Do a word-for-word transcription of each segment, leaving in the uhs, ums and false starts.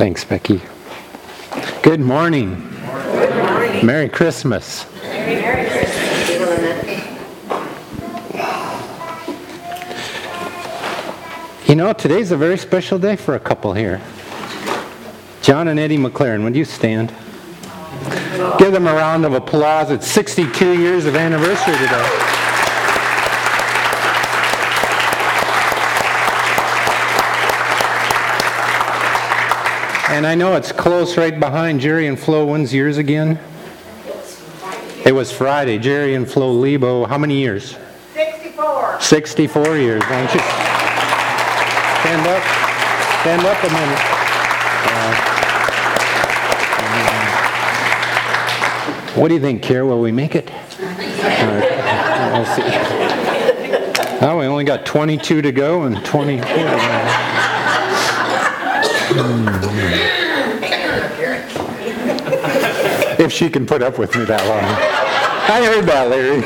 Thanks, Becky. Good morning. Good morning. Merry Christmas. Merry Christmas. You know, today's a very special day for a couple here. John and Eddie McLaren, would you stand? Give them a round of applause. It's sixty-two years of anniversary today. And I know it's close right behind Jerry and Flo. When's yours again? It was Friday. Jerry and Flo Lebo. How many years? sixty-four. sixty-four years. Why don't you stand up? Stand up a minute. Uh, what do you think, Kara? Will we make it? Uh, we'll see. Oh, we only got twenty-two to go and twenty-four to go. If she can put up with me that long. I heard that, Larry.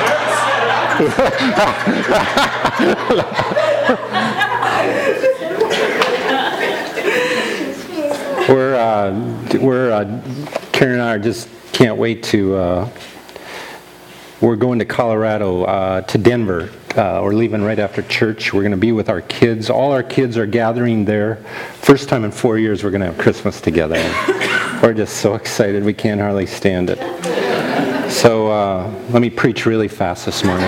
we're, uh, we're, uh, Karen and I are just can't wait to, uh, we're going to Colorado, uh, to Denver. Uh, we're leaving right after church. We're going to be with our kids. All our kids are gathering there. First time in four years we're going to have Christmas together. We're just so excited. We can't hardly stand it. So uh, let me preach really fast this morning.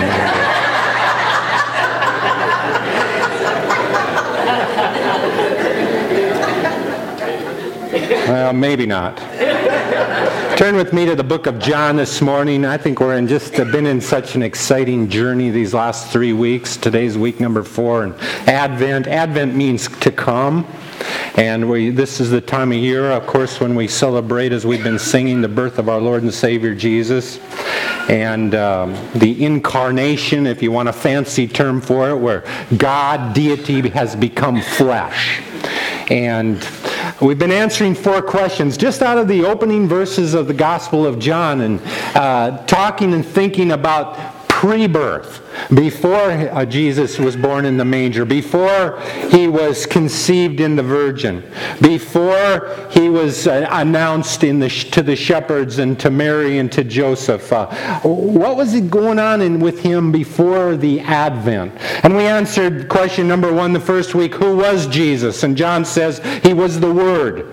Well, maybe not. Turn with me to the book of John this morning. I think we're in just uh, been in such an exciting journey these last three weeks. Today's week number four, and Advent. Advent means to come. And we, this is the time of year, of course, when we celebrate, as we've been singing, the birth of our Lord and Savior Jesus. And um, the incarnation, if you want a fancy term for it, where God, deity, has become flesh. And we've been answering four questions just out of the opening verses of the Gospel of John, and uh, talking and thinking about pre-birth, before uh, Jesus was born in the manger, before he was conceived in the virgin, before he was uh, announced in the sh- to the shepherds and to Mary and to Joseph. Uh, what was it going on in, with him before the Advent? And we answered question number one the first week, who was Jesus? And John says he was the Word.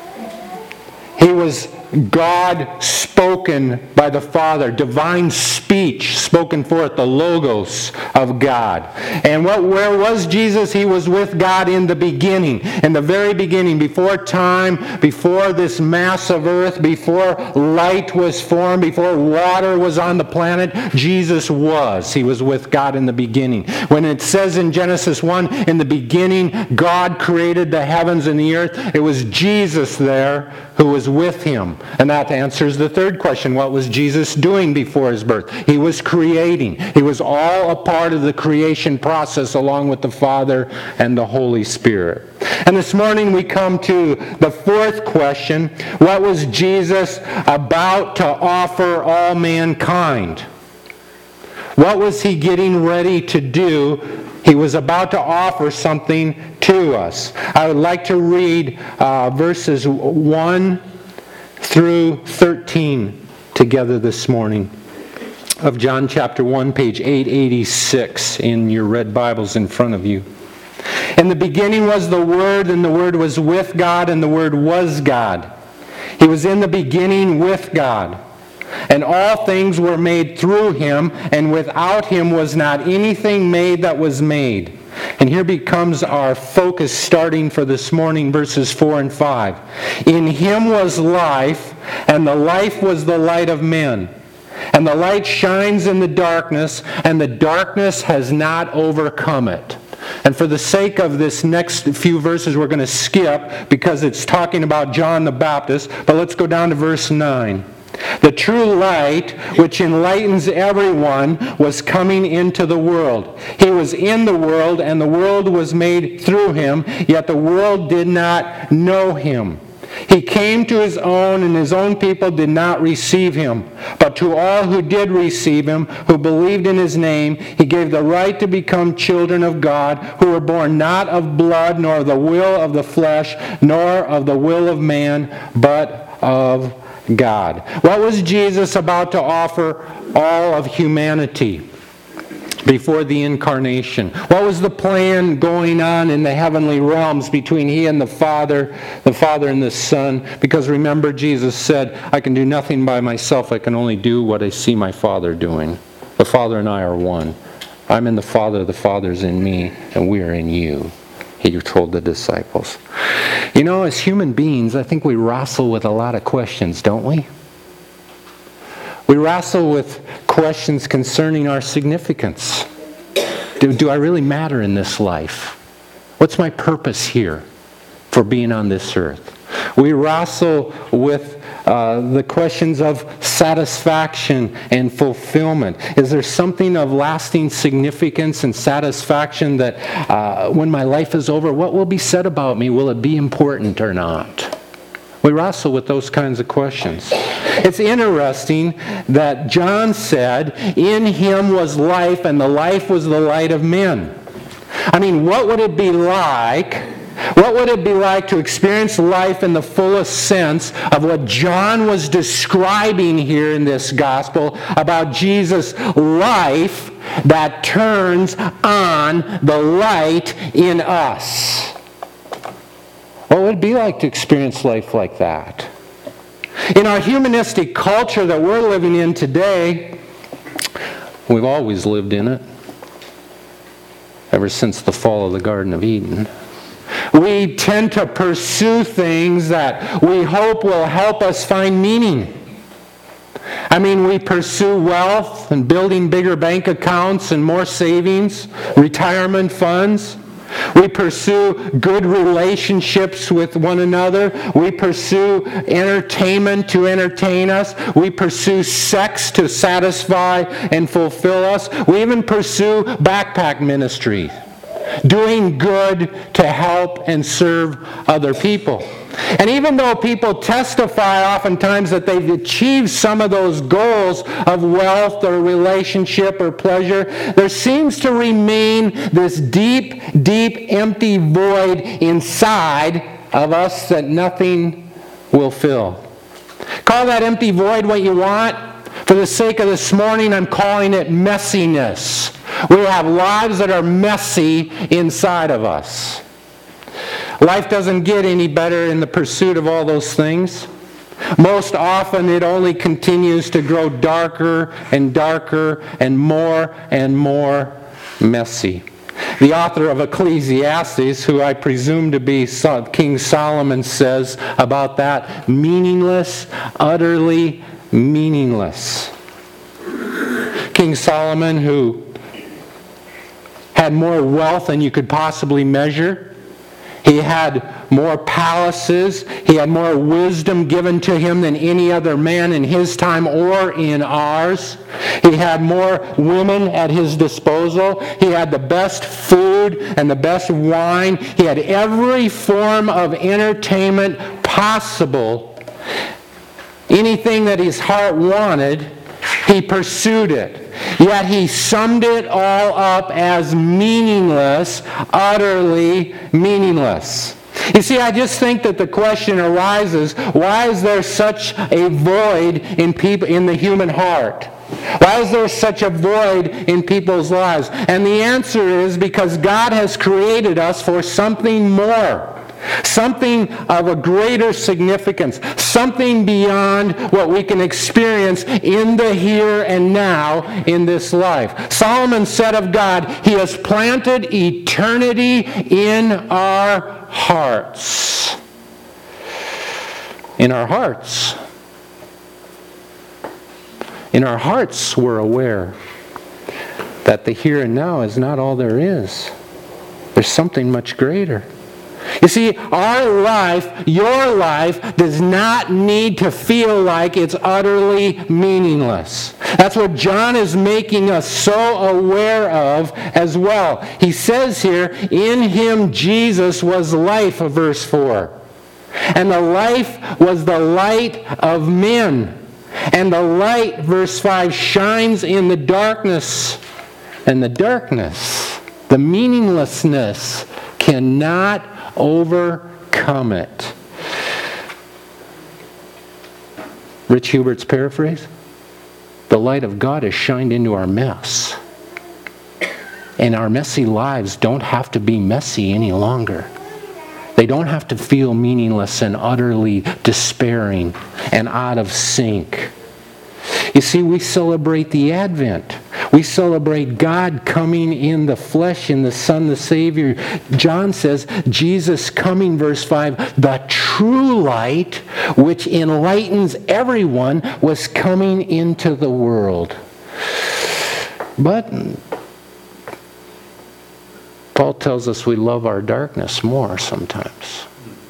He was God spoken by the Father, divine speech spoken forth, the Logos of God. And what, where was Jesus? He was with God in the beginning, in the very beginning, before time, before this mass of earth, before light was formed, before water was on the planet. Jesus was. He was with God in the beginning. When it says in Genesis one, in the beginning, God created the heavens and the earth, it was Jesus there who was with him. And that answers the third question. What was Jesus doing before his birth? He was creating. He was all a part of the creation process along with the Father and the Holy Spirit. And this morning we come to the fourth question. What was Jesus about to offer all mankind? What was he getting ready to do? He was about to offer something to us. I would like to read uh, verses one through thirteen together this morning of John chapter one, page eight eighty-six in your red Bibles in front of you. In the beginning was the Word, and the Word was with God, and the Word was God. He was in the beginning with God. And all things were made through him, and without him was not anything made that was made. And here becomes our focus starting for this morning, verses four and five. In him was life, and the life was the light of men. And the light shines in the darkness, and the darkness has not overcome it. And for the sake of this next few verses, we're going to skip because it's talking about John the Baptist. But let's go down to verse nine. The true light, which enlightens everyone, was coming into the world. He was in the world, and the world was made through him, yet the world did not know him. He came to his own, and his own people did not receive him. But to all who did receive him, who believed in his name, he gave the right to become children of God, who were born not of blood, nor of the will of the flesh, nor of the will of man, but of God. What was Jesus about to offer all of humanity before the incarnation? What was the plan going on in the heavenly realms between he and the Father, the Father and the Son? Because remember, Jesus said, I can do nothing by myself. I can only do what I see my Father doing. The Father and I are one. I'm in the Father, the Father's in me, and we are in you, he told the disciples. You know, as human beings, I think we wrestle with a lot of questions, don't we? We wrestle with questions concerning our significance. Do, do I really matter in this life? What's my purpose here for being on this earth? We wrestle with uh, the questions of satisfaction and fulfillment. Is there something of lasting significance and satisfaction that uh, when my life is over, what will be said about me? Will it be important or not? We wrestle with those kinds of questions. It's interesting that John said, in him was life, and the life was the light of men. I mean, what would it be like, what would it be like to experience life in the fullest sense of what John was describing here in this gospel about Jesus' life that turns on the light in us? What would it be like to experience life like that? In our humanistic culture that we're living in today, we've always lived in it, ever since the fall of the Garden of Eden. We tend to pursue things that we hope will help us find meaning. I mean, we pursue wealth and building bigger bank accounts and more savings, retirement funds. We pursue good relationships with one another. We pursue entertainment to entertain us. We pursue sex to satisfy and fulfill us. We even pursue backpack ministry, doing good to help and serve other people. And even though people testify oftentimes that they've achieved some of those goals of wealth or relationship or pleasure, there seems to remain this deep, deep, empty void inside of us that nothing will fill. Call that empty void what you want. For the sake of this morning, I'm calling it messiness. We have lives that are messy inside of us. Life doesn't get any better in the pursuit of all those things. Most often it only continues to grow darker and darker and more and more messy. The author of Ecclesiastes, who I presume to be King Solomon, says about that, meaningless, utterly meaningless. King Solomon, who had more wealth than you could possibly measure. He had more palaces. He had more wisdom given to him than any other man in his time or in ours. He had more women at his disposal. He had the best food and the best wine. He had every form of entertainment possible. Anything that his heart wanted, he pursued it. Yet he summed it all up as meaningless, utterly meaningless. You see, I just think that the question arises, why is there such a void in people, in the human heart? Why is there such a void in people's lives? And the answer is because God has created us for something more. Something of a greater significance. Something beyond what we can experience in the here and now in this life. Solomon said of God, He has planted eternity in our hearts. In our hearts. In our hearts we're aware that the here and now is not all there is. There's something much greater. You see, our life, your life, does not need to feel like it's utterly meaningless. That's what John is making us so aware of as well. He says here, in him Jesus was life, verse four. And the life was the light of men. And the light, verse five, shines in the darkness. And the darkness, the meaninglessness, cannot overcome it. Rich Hubert's paraphrase? The light of God has shined into our mess. And our messy lives don't have to be messy any longer. They don't have to feel meaningless and utterly despairing and out of sync. You see, we celebrate the Advent. We celebrate God coming in the flesh, in the Son, the Savior. John says, Jesus coming, verse five, the true light, which enlightens everyone, was coming into the world. But Paul tells us we love our darkness more sometimes.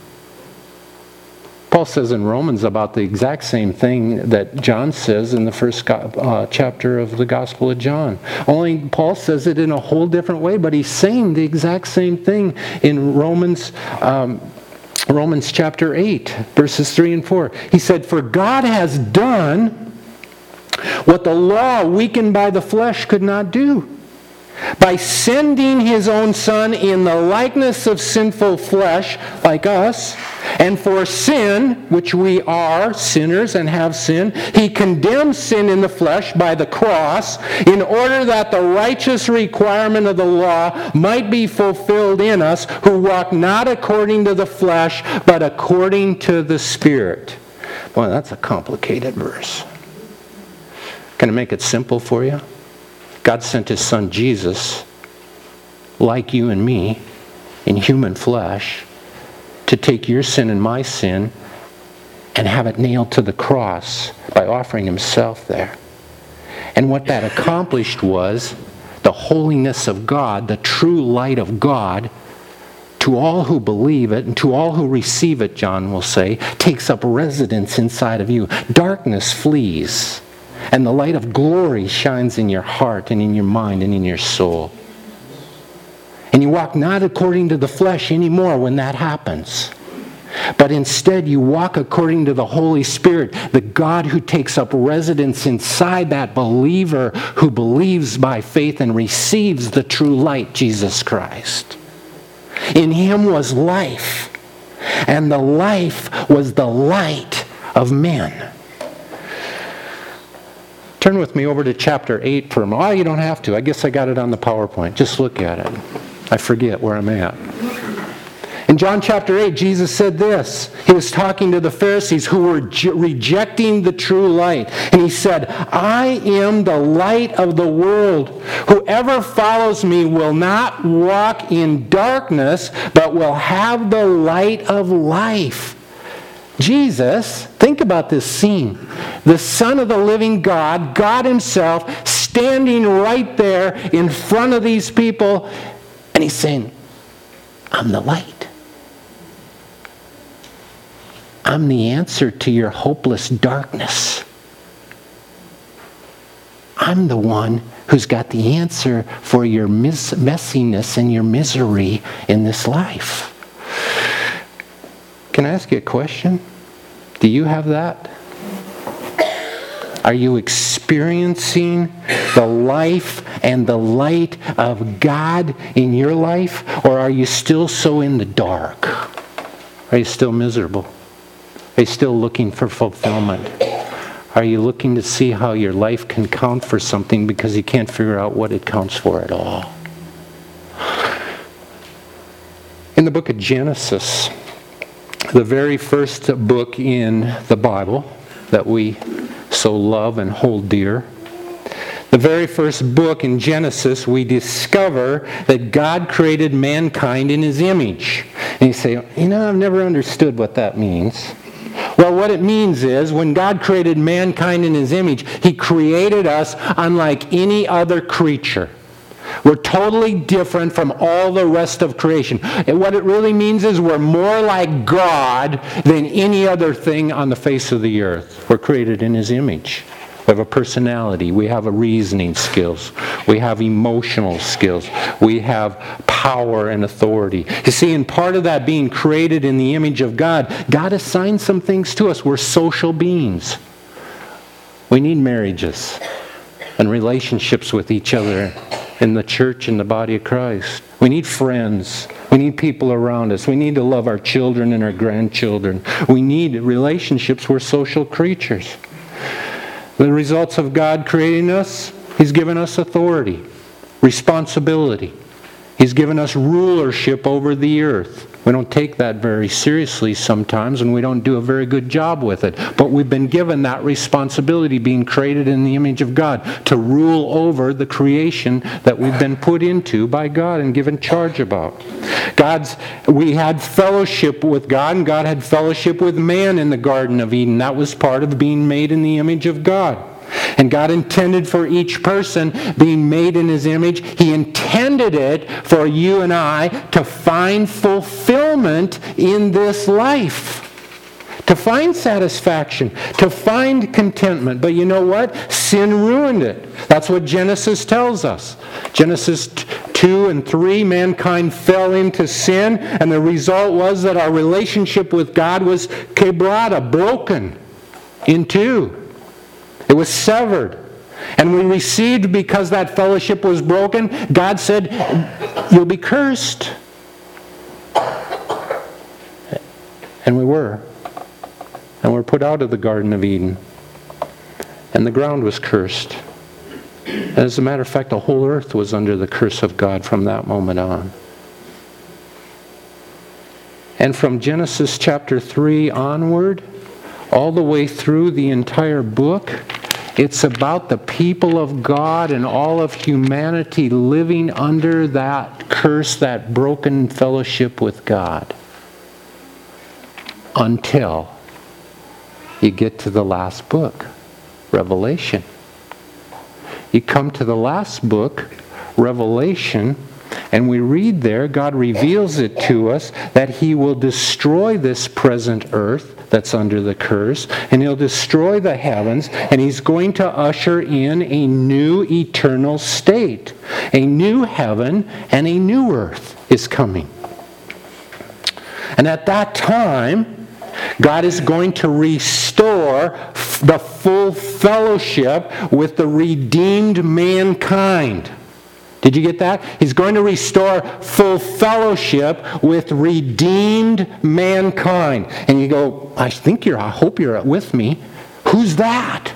Paul says in Romans about the exact same thing that John says in the first uh, chapter of the Gospel of John. Only Paul says it in a whole different way, but he's saying the exact same thing in Romans um, Romans chapter eight, verses three and four. He said, "For God has done what the law, weakened by the flesh, could not do. By sending His own Son in the likeness of sinful flesh, like us, and for sin, which we are sinners and have sinned, He condemns sin in the flesh by the cross, in order that the righteous requirement of the law might be fulfilled in us, who walk not according to the flesh, but according to the Spirit." Boy, that's a complicated verse. Can I make it simple for you? God sent His Son Jesus, like you and me, in human flesh, to take your sin and my sin and have it nailed to the cross by offering Himself there. And what that accomplished was the holiness of God, the true light of God, to all who believe it and to all who receive it, John will say, takes up residence inside of you. Darkness flees. And the light of glory shines in your heart and in your mind and in your soul. And you walk not according to the flesh anymore when that happens. But instead you walk according to the Holy Spirit, the God who takes up residence inside that believer who believes by faith and receives the true light, Jesus Christ. In Him was life, and the life was the light of men. Turn with me over to chapter eight for a moment. Oh, you don't have to. I guess I got it on the PowerPoint. Just look at it. I forget where I'm at. In John chapter eight, Jesus said this. He was talking to the Pharisees who were rejecting the true light. And He said, "I am the light of the world. Whoever follows me will not walk in darkness, but will have the light of life." Jesus, think about this scene. The Son of the living God, God Himself, standing right there in front of these people, and He's saying, "I'm the light. I'm the answer to your hopeless darkness. I'm the one who's got the answer for your mis- messiness and your misery in this life." Can I ask you a question? Do you have that? Are you experiencing the life and the light of God in your life? Or are you still so in the dark? Are you still miserable? Are you still looking for fulfillment? Are you looking to see how your life can count for something because you can't figure out what it counts for at all? In the book of Genesis, the very first book in the Bible that we so love and hold dear, the very first book in Genesis, we discover that God created mankind in His image. And you say, you know, I've never understood what that means. Well, what it means is when God created mankind in His image, He created us unlike any other creature. We're totally different from all the rest of creation. And what it really means is we're more like God than any other thing on the face of the earth. We're created in His image. We have a personality. We have a reasoning skills. We have emotional skills. We have power and authority. You see, in part of that being created in the image of God, God assigned some things to us. We're social beings. We need marriages and relationships with each other in the church and the body of Christ. We need friends. We need people around us. We need to love our children and our grandchildren. We need relationships. We're social creatures. The results of God creating us, He's given us authority, responsibility. He's given us rulership over the earth. We don't take that very seriously sometimes, and we don't do a very good job with it. But we've been given that responsibility, being created in the image of God, to rule over the creation that we've been put into by God and given charge about. God's, we had fellowship with God, and God had fellowship with man in the Garden of Eden. That was part of being made in the image of God. And God intended for each person being made in His image, He intended it for you and I to find fulfillment in this life. To find satisfaction, to find contentment. But you know what? Sin ruined it. That's what Genesis tells us. Genesis two and three, mankind fell into sin, and the result was that our relationship with God was quebrada, broken in two. It was severed. And we received, because that fellowship was broken, God said, you'll be cursed. And we were. And we were put out of the Garden of Eden. And the ground was cursed. And as a matter of fact, the whole earth was under the curse of God from that moment on. And from Genesis chapter three onward, all the way through the entire book, it's about the people of God and all of humanity living under that curse, that broken fellowship with God. Until you get to the last book, Revelation. You come to the last book, Revelation, and we read there, God reveals it to us, that He will destroy this present earth that's under the curse, and He'll destroy the heavens, and He's going to usher in a new eternal state. A new heaven and a new earth is coming. And at that time, God is going to restore the full fellowship with the redeemed mankind. Did you get that? He's going to restore full fellowship with redeemed mankind. And you go, I think you're, I hope you're with me. Who's that?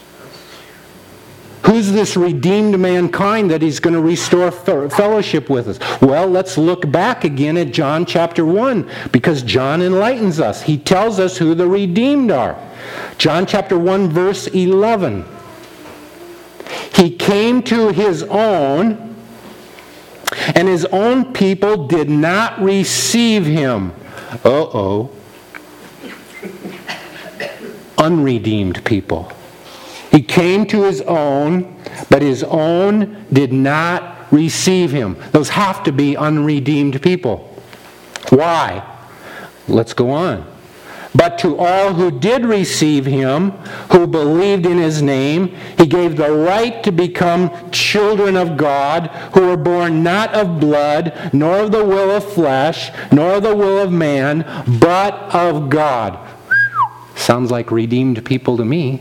Who's this redeemed mankind that He's going to restore fellowship with us? Well, let's look back again at John chapter one, because John enlightens us. He tells us who the redeemed are. John chapter one, verse eleven. He came to His own, and His own people did not receive Him. Uh-oh. Unredeemed people. He came to His own, but His own did not receive Him. Those have to be unredeemed people. Why? Let's go on. But to all who did receive Him, who believed in His name, He gave the right to become children of God, who were born not of blood, nor of the will of flesh, nor of the will of man, but of God. Sounds like redeemed people to me.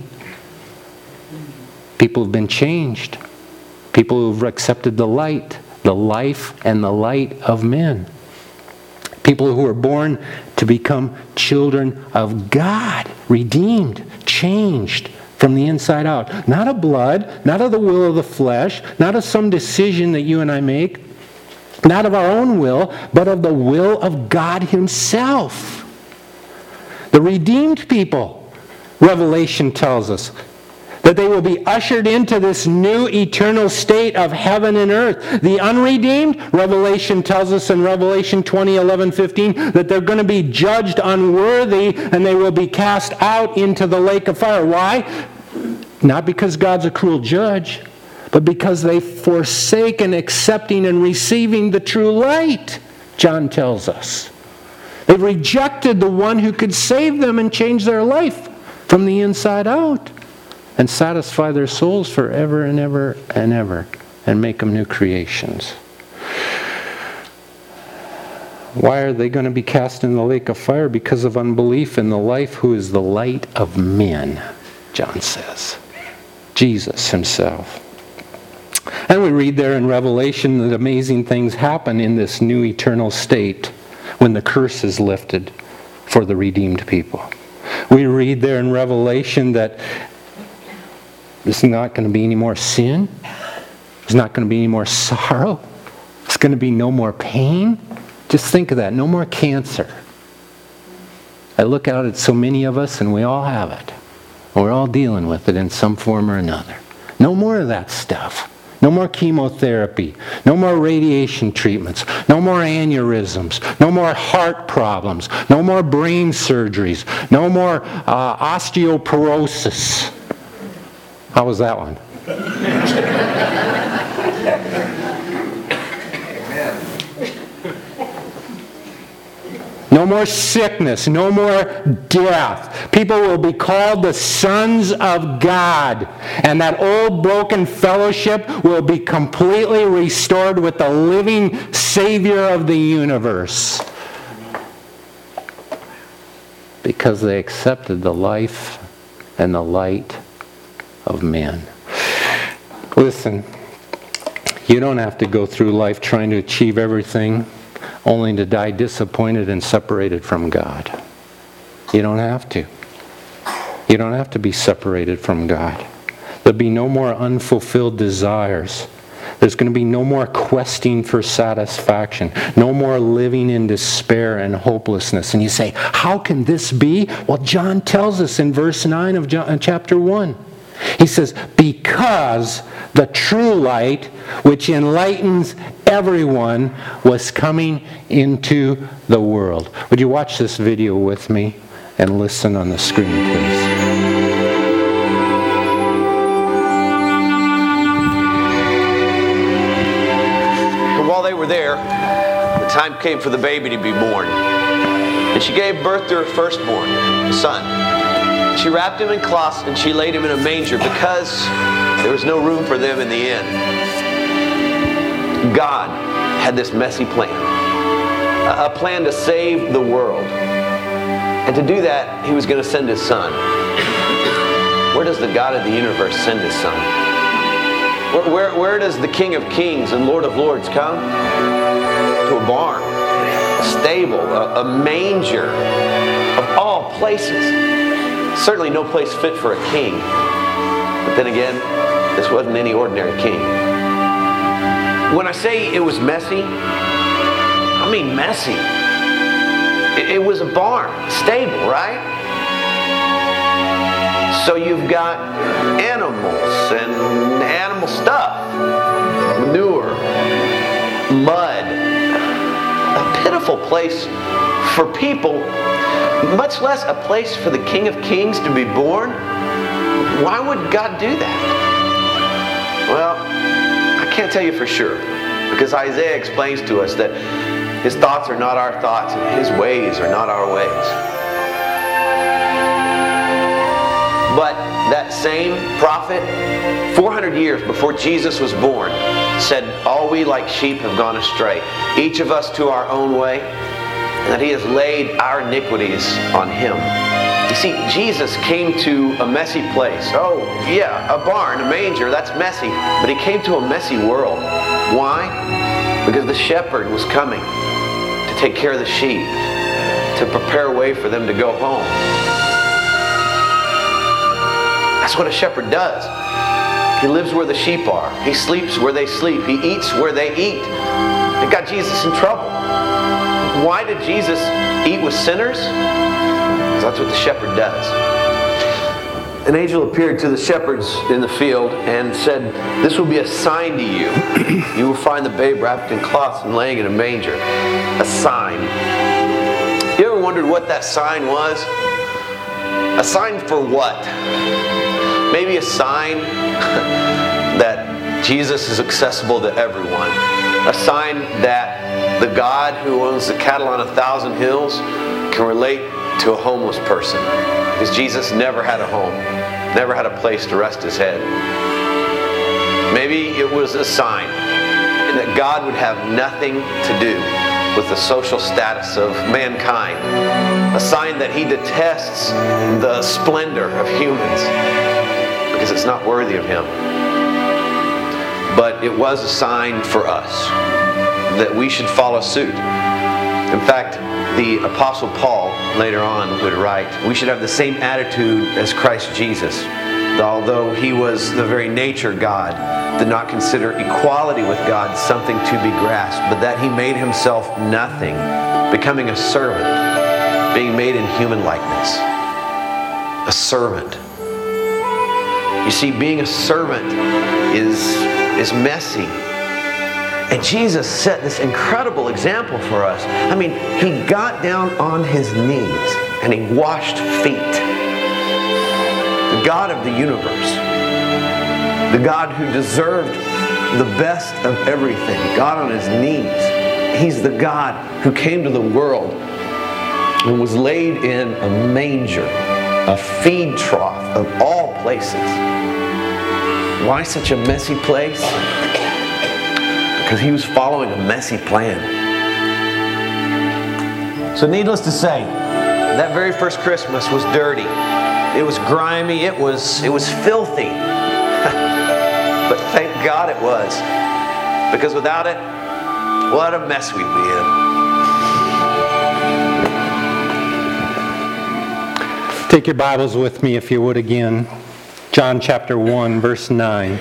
People have been changed. People who have accepted the light, the life and the light of men. People who are born to become children of God, redeemed, changed from the inside out. Not of blood, not of the will of the flesh, not of some decision that you and I make, not of our own will, but of the will of God Himself. The redeemed people, Revelation tells us, that they will be ushered into this new eternal state of heaven and earth. The unredeemed, Revelation tells us in Revelation twenty, eleven, fifteen, that they're going to be judged unworthy and they will be cast out into the lake of fire. Why? Not because God's a cruel judge, but because they've forsaken accepting and receiving the true light, John tells us. They've rejected the one who could save them and change their life from the inside out. and satisfy their souls forever and ever and ever and make them new creations. Why are they going to be cast in the lake of fire? Because of unbelief in the life who is the light of men, John says. Jesus himself. And we read there in Revelation that amazing things happen in this new eternal state when the curse is lifted for the redeemed people. We read there in Revelation that there's not going to be any more sin. There's not going to be any more sorrow. There's going to be no more pain. Just think of that. No more cancer. I look out at so many of us and we all have it. We're all dealing with it in some form or another. No more of that stuff. No more chemotherapy. No more radiation treatments. No more aneurysms. No more heart problems. No more brain surgeries. No more uh, osteoporosis. How was that one? No more sickness, no more death. People will be called the sons of God. And that old broken fellowship will be completely restored with the living Savior of the universe. Because they accepted the life and the light of men. Listen, you don't have to go through life trying to achieve everything only to die disappointed and separated from God. You don't have to. You don't have to be separated from God. There'll be no more unfulfilled desires. There's going to be no more questing for satisfaction. No more living in despair and hopelessness. And you say, how can this be? Well, John tells us in verse nine of John, chapter one. He says, because the true light, which enlightens everyone, was coming into the world. Would you watch this video with me and listen on the screen, please? And while they were there, the time came for the baby to be born. And she gave birth to her firstborn, a son. She wrapped him in cloths and she laid him in a manger because there was no room for them in the inn. God had this messy plan. A plan to save the world. And to do that, He was going to send His Son. Where does the God of the universe send His Son? Where, where, where does the King of Kings and Lord of Lords come? To a barn, a stable, a, a manger, of all places. Certainly no place fit for a king. But then again, this wasn't any ordinary king. When I say it was messy, I mean messy. It, it was a barn, a stable, right? So you've got animals and animal stuff, manure, mud, a pitiful place for people, much less a place for the King of Kings to be born. Why would God do that? Well, I can't tell you for sure, because Isaiah explains to us that His thoughts are not our thoughts and His ways are not our ways. But that same prophet, four hundred years before Jesus was born, said, all we like sheep have gone astray, each of us to our own way, and that He has laid our iniquities on Him. You see, Jesus came to a messy place. Oh, yeah, a barn, a manger, that's messy. But He came to a messy world. Why? Because the shepherd was coming to take care of the sheep, to prepare a way for them to go home. That's what a shepherd does. He lives where the sheep are. He sleeps where they sleep. He eats where they eat. It got Jesus in trouble. Why did Jesus eat with sinners? Because that's what the shepherd does. An angel appeared to the shepherds in the field and said, this will be a sign to you. You will find the babe wrapped in cloths and laying in a manger. A sign. You ever wondered what that sign was? A sign for what? Maybe a sign that Jesus is accessible to everyone. A sign that the God who owns the cattle on a thousand hills can relate to a homeless person. Because Jesus never had a home. never had a place to rest his head. Maybe it was a sign that God would have nothing to do with the social status of mankind. A sign that he detests the splendor of humans because it's not worthy of him. But it was a sign for us that we should follow suit. In fact, the Apostle Paul later on would write, we should have the same attitude as Christ Jesus. Although he was the very nature God, did not consider equality with God something to be grasped, but that he made himself nothing, becoming a servant, being made in human likeness. A servant. You see, being a servant is, is messy. And Jesus set this incredible example for us. I mean, he got down on his knees and he washed feet. The God of the universe, the God who deserved the best of everything, God on his knees. He's the God who came to the world and was laid in a manger, a feed trough of all places. Why such a messy place? Because he was following a messy plan. So needless to say, that very first Christmas was dirty. It was grimy. It was, it was filthy. But thank God it was. Because without it, what a mess we'd be in. Take your Bibles with me, if you would, again. John chapter one, verse nine.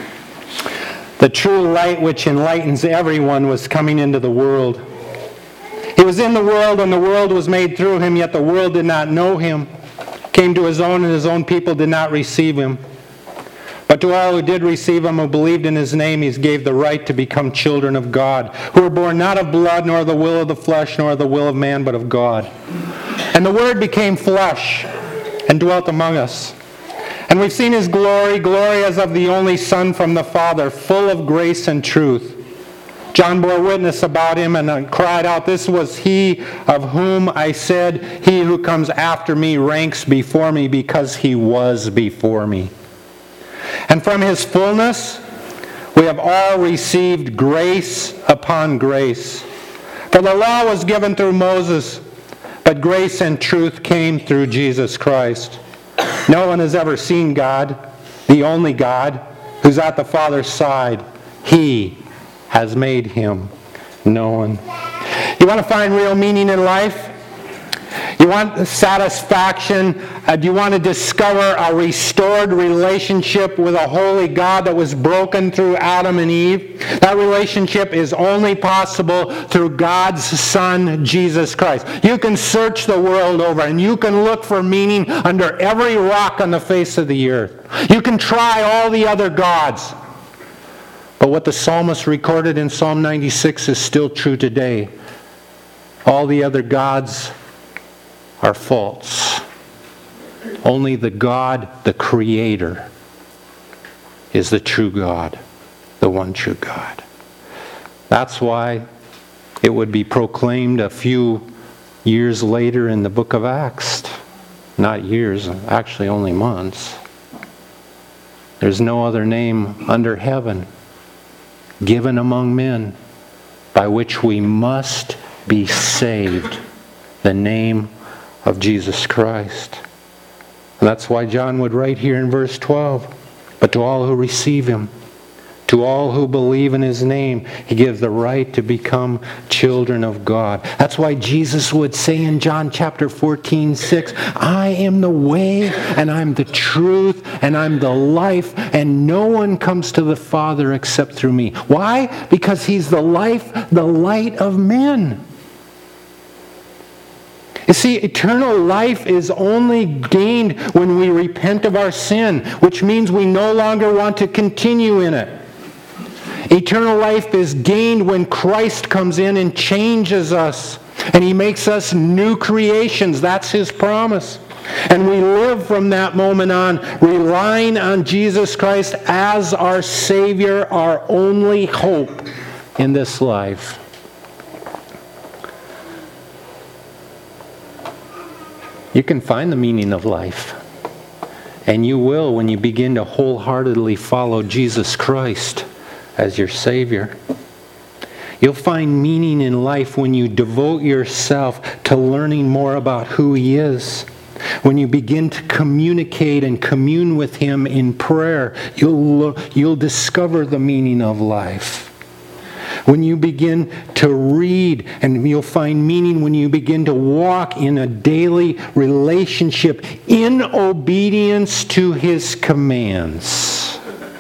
The true light which enlightens everyone was coming into the world. He was in the world, and the world was made through him, yet the world did not know him. Came to his own, and his own people did not receive him. But to all who did receive him, who believed in his name, he gave the right to become children of God, who were born not of blood, nor the will of the flesh, nor the will of man, but of God. And the Word became flesh and dwelt among us. And we've seen his glory, glory as of the only Son from the Father, full of grace and truth. John bore witness about him and cried out, "This was he of whom I said, he who comes after me ranks before me, because he was before me." And from his fullness we have all received grace upon grace. For the law was given through Moses, but grace and truth came through Jesus Christ. No one has ever seen God, the only God, who's at the Father's side. He has made him known. You want to find real meaning in life? You want satisfaction? Uh, do you want to discover a restored relationship with a holy God that was broken through Adam and Eve? That relationship is only possible through God's Son, Jesus Christ. You can search the world over and you can look for meaning under every rock on the face of the earth. You can try all the other gods. But what the psalmist recorded in Psalm ninety-six is still true today. All the other gods are false. Only the God, the Creator, is the true God, the one true God. That's why it would be proclaimed a few years later in the book of Acts. Not years, actually only months. There's no other name under heaven given among men by which we must be saved. The name of Jesus Christ. And that's why John would write here in verse twelve, "But to all who receive him, to all who believe in his name, he gives the right to become children of God." That's why Jesus would say in John chapter fourteen, six, "I am the way, and I'm the truth, and I'm the life, and no one comes to the Father except through me." Why? Because he's the life, the light of men. You see, eternal life is only gained when we repent of our sin, which means we no longer want to continue in it. Eternal life is gained when Christ comes in and changes us, and he makes us new creations. That's his promise. And we live from that moment on, relying on Jesus Christ as our Savior, our only hope in this life. You can find the meaning of life And you will when you begin to wholeheartedly follow Jesus Christ as your Savior. You'll find meaning in life when you devote yourself to learning more about who He is. When you begin to communicate and commune with Him in prayer, you'll, you'll discover the meaning of life. When you begin to read, and you'll find meaning when you begin to walk in a daily relationship in obedience to His commands,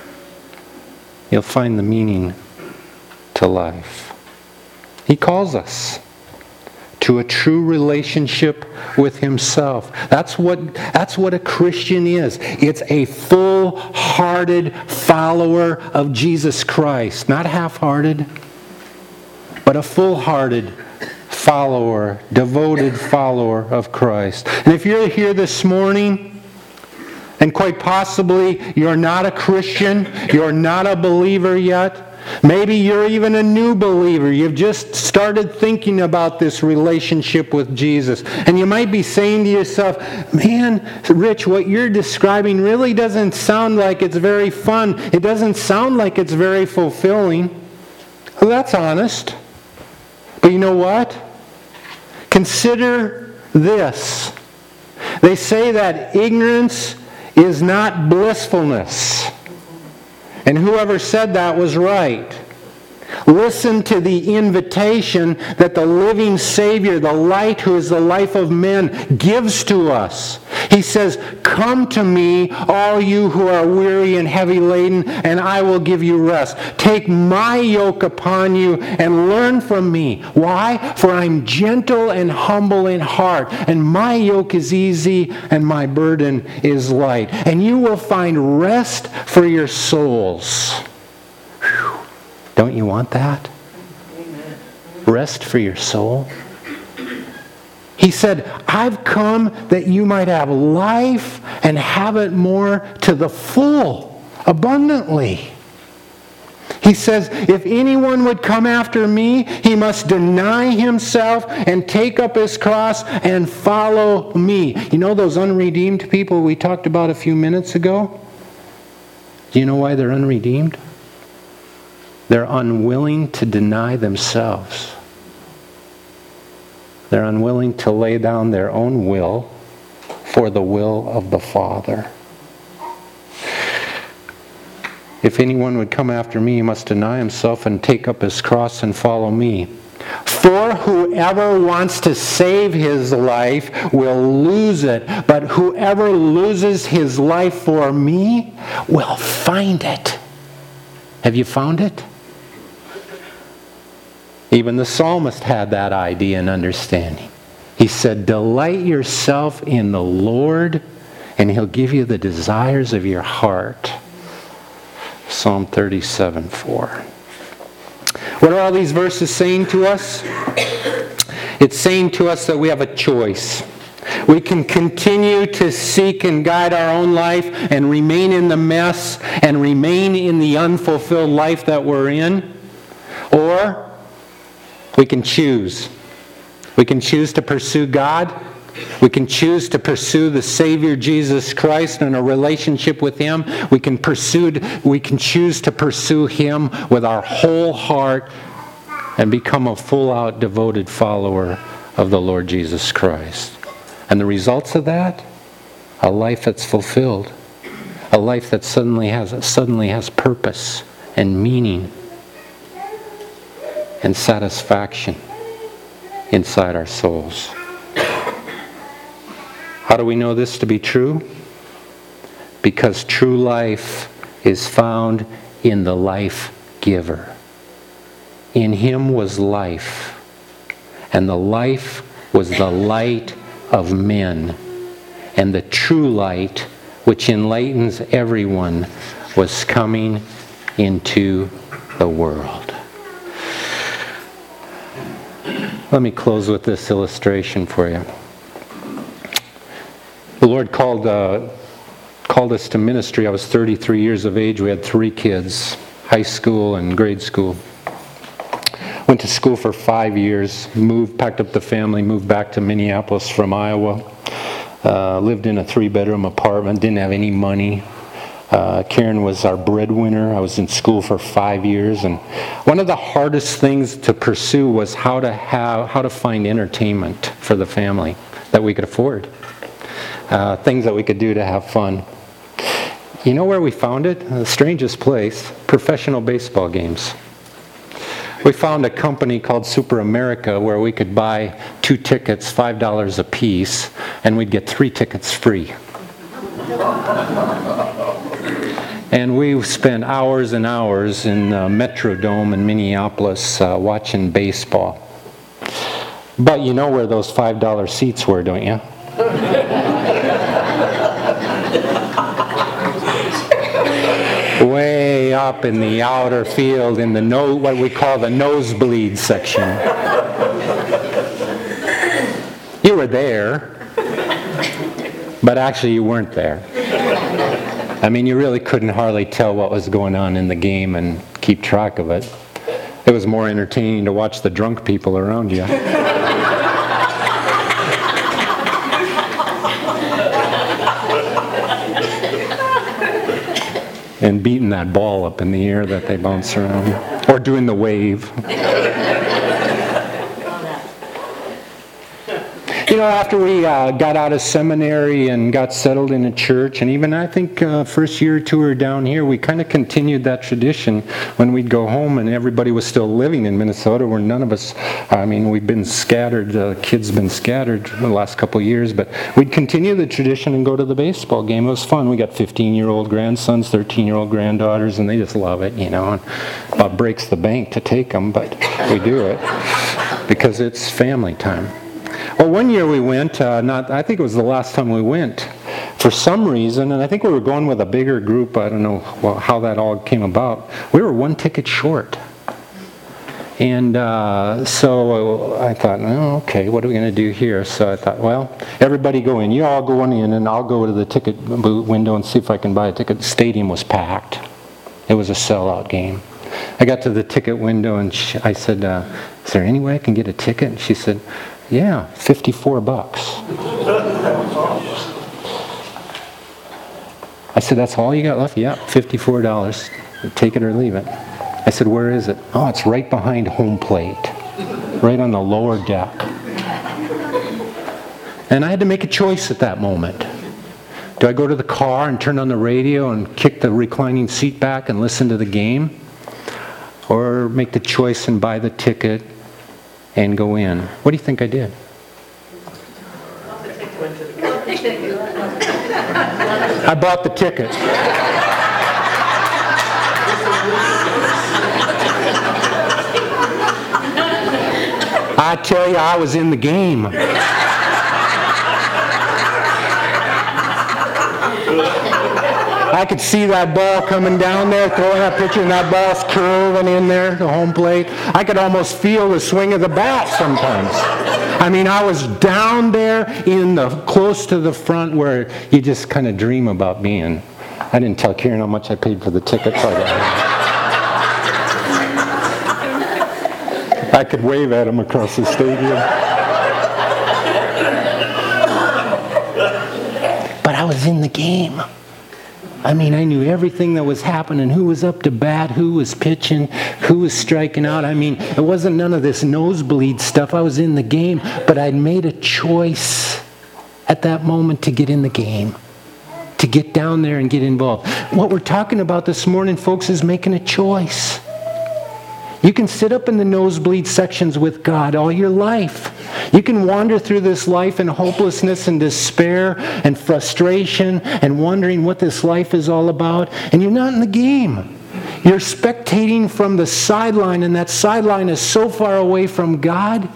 you'll find the meaning to life. He calls us to a true relationship with Himself. That's what, that's what a Christian is. It's a full-hearted follower of Jesus Christ. Not half-hearted, but a full-hearted follower, devoted follower of Christ. And if you're here this morning, and quite possibly you're not a Christian, you're not a believer yet, maybe you're even a new believer. You've just started thinking about this relationship with Jesus. And you might be saying to yourself, man, Rich, what you're describing really doesn't sound like it's very fun. It doesn't sound like it's very fulfilling. Well, that's honest. But you know what? Consider this. They say that ignorance is not blissfulness. And whoever said that was right. Listen to the invitation that the living Savior, the light who is the life of men, gives to us. He says, "Come to me, all you who are weary and heavy laden, and I will give you rest. Take my yoke upon you and learn from me." Why? "For I'm gentle and humble in heart, and my yoke is easy and my burden is light. And you will find rest for your souls." Whew. Don't you want that? Amen. Rest for your soul. He said, "I've come that you might have life and have it more to the full, abundantly." He says, if anyone would come after me, he must deny himself and take up his cross and follow me. You know those unredeemed people we talked about a few minutes ago? Do you know why they're unredeemed? They're unwilling to deny themselves. They're unwilling to lay down their own will for the will of the Father. If anyone would come after me, he must deny himself and take up his cross and follow me. For whoever wants to save his life will lose it, but whoever loses his life for me will find it. Have you found it? Even the psalmist had that idea and understanding. He said, "Delight yourself in the Lord, and He'll give you the desires of your heart." Psalm thirty-seven four. What are all these verses saying to us? It's saying to us that we have a choice. We can continue to seek and guide our own life and remain in the mess and remain in the unfulfilled life that we're in. Or we can choose. We can choose to pursue God. We can choose to pursue the Savior Jesus Christ and a relationship with Him. We can pursue, we can choose to pursue Him with our whole heart and become a full-out devoted follower of the Lord Jesus Christ. And the results of that? A life that's fulfilled. A life that suddenly has, suddenly has purpose and meaning and satisfaction inside our souls. How do we know this to be true? Because true life is found in the life giver. In Him was life, and the life was the light of men, and the true light, which enlightens everyone, was coming into the world. Let me close with this illustration for you. The Lord called uh, called us to ministry. I was thirty-three years of age. We had three kids, high school and grade school. Went to school for five years, moved, packed up the family, moved back to Minneapolis from Iowa. Uh, lived in a three-bedroom apartment, didn't have any money. Uh, Karen was our breadwinner. I was in school for five years, and one of the hardest things to pursue was how to have, how to find entertainment for the family that we could afford. Uh, things that we could do to have fun. You know where we found it? The strangest place, professional baseball games. We found a company called Super America where we could buy two tickets, five dollars a piece, and we'd get three tickets free. And we spent hours and hours in the Metrodome in Minneapolis uh, watching baseball. But you know where those five dollar seats were, don't you? Way up in the outer field in the no, what we call the nosebleed section. You were there, but actually you weren't there. I mean, you really couldn't hardly tell what was going on in the game and keep track of it. It was more entertaining to watch the drunk people around you. And beating that ball up in the air that they bounce around. Or doing the wave. You know, after we uh, got out of seminary and got settled in a church, and even I think uh, first year or two we were down here, we kind of continued that tradition when we'd go home and everybody was still living in Minnesota, where none of us, I mean, we've been scattered, uh, kids been scattered the last couple of years, but we'd continue the tradition and go to the baseball game. It was fun. We got fifteen-year-old grandsons, thirteen-year-old granddaughters, and they just love it, you know. And about breaks the bank to take them, but we do it because it's family time. Well, one year we went, uh, not I think it was the last time we went, for some reason, and I think we were going with a bigger group. I don't know well, how that all came about. We were one ticket short. And uh, so I thought, oh, okay, what are we going to do here? So I thought, well, everybody go in. You all go in, and I'll go to the ticket booth window and see if I can buy a ticket. The stadium was packed. It was a sellout game. I got to the ticket window, and she, I said, uh, is there any way I can get a ticket? And she said, yeah, fifty-four bucks. I said, that's all you got left? Yeah, fifty-four dollars. Take it or leave it. I said, where is it? Oh, it's right behind home plate, right on the lower deck. And I had to make a choice at that moment. Do I go to the car and turn on the radio and kick the reclining seat back and listen to the game? Or make the choice and buy the ticket and go in? What do you think I did? I bought the ticket. I tell you, I was in the game. I could see that ball coming down there, throwing that pitcher, and that ball's curving in there, the home plate. I could almost feel the swing of the bat sometimes. I mean, I was down there in the close to the front where you just kind of dream about being. I didn't tell Karen how much I paid for the tickets. I could wave at him across the stadium. But I was in the game. I mean, I knew everything that was happening, who was up to bat, who was pitching, who was striking out. I mean, it wasn't none of this nosebleed stuff. I was in the game, but I'd made a choice at that moment to get in the game, to get down there and get involved. What we're talking about this morning, folks, is making a choice. You can sit up in the nosebleed sections with God all your life. You can wander through this life in hopelessness and despair and frustration and wondering what this life is all about, and you're not in the game. You're spectating from the sideline, and that sideline is so far away from God.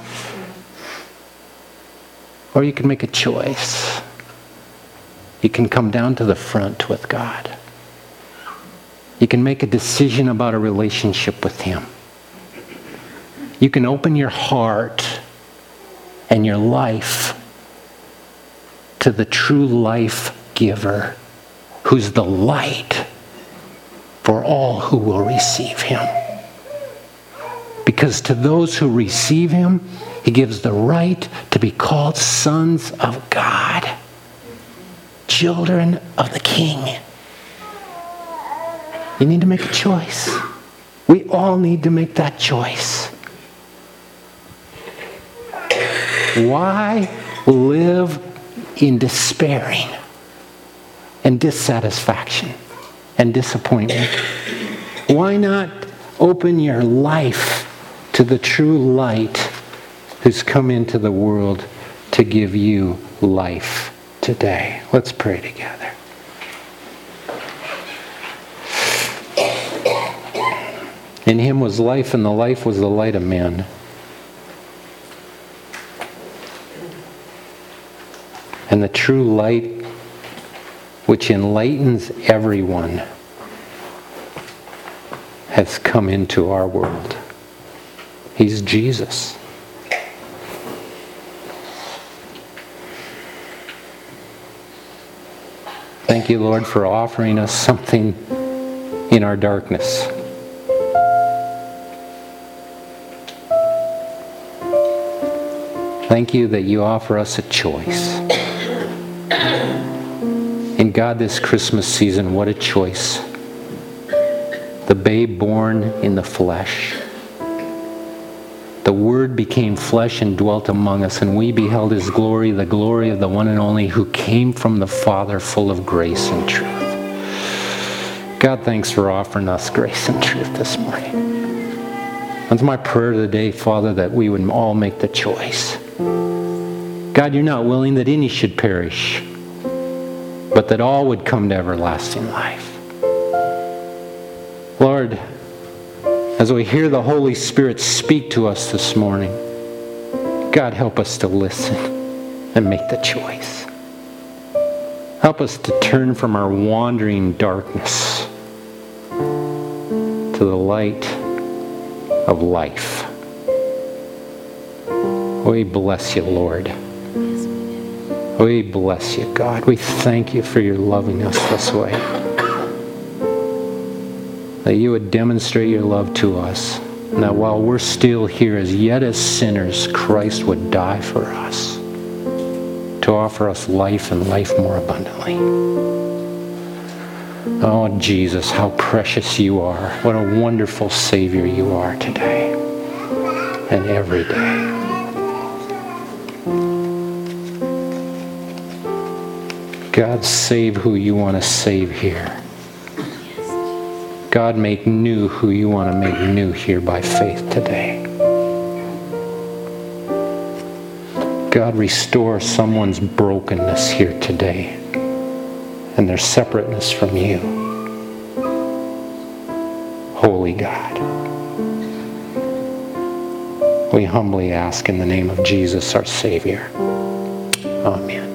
Or you can make a choice. You can come down to the front with God. You can make a decision about a relationship with Him. You can open your heart and your life to the true life giver, who's the light for all who will receive Him. Because to those who receive Him, He gives the right to be called sons of God. children of the King. You need to make a choice. We all need to make that choice. Why live in despairing and dissatisfaction and disappointment? Why not open your life to the true light who's come into the world to give you life today? Let's pray together. In him was life, and the life was the light of men. And the true light which enlightens everyone has come into our world. He's Jesus. Thank you, Lord, for offering us something in our darkness. Thank you that you offer us a choice. And God, this Christmas season, what a choice. The babe born in the flesh. The Word became flesh and dwelt among us, and we beheld His glory, the glory of the one and only who came from the Father, full of grace and truth. God, thanks for offering us grace and truth this morning. That's my prayer today, Father, that we would all make the choice. God, you're not willing that any should perish, but that all would come to everlasting life. Lord, as we hear the Holy Spirit speak to us this morning, God, help us to listen and make the choice. Help us to turn from our wandering darkness to the light of life. We bless you, Lord. We bless you, God. We thank you for your loving us this way. That you would demonstrate your love to us. And that while we're still here as yet as sinners, Christ would die for us. To offer us life and life more abundantly. Oh, Jesus, how precious you are. What a wonderful Savior you are today. And every day. God, save who you want to save here. God, make new who you want to make new here by faith today. God, restore someone's brokenness here today and their separateness from you. Holy God, we humbly ask in the name of Jesus, our Savior. Amen.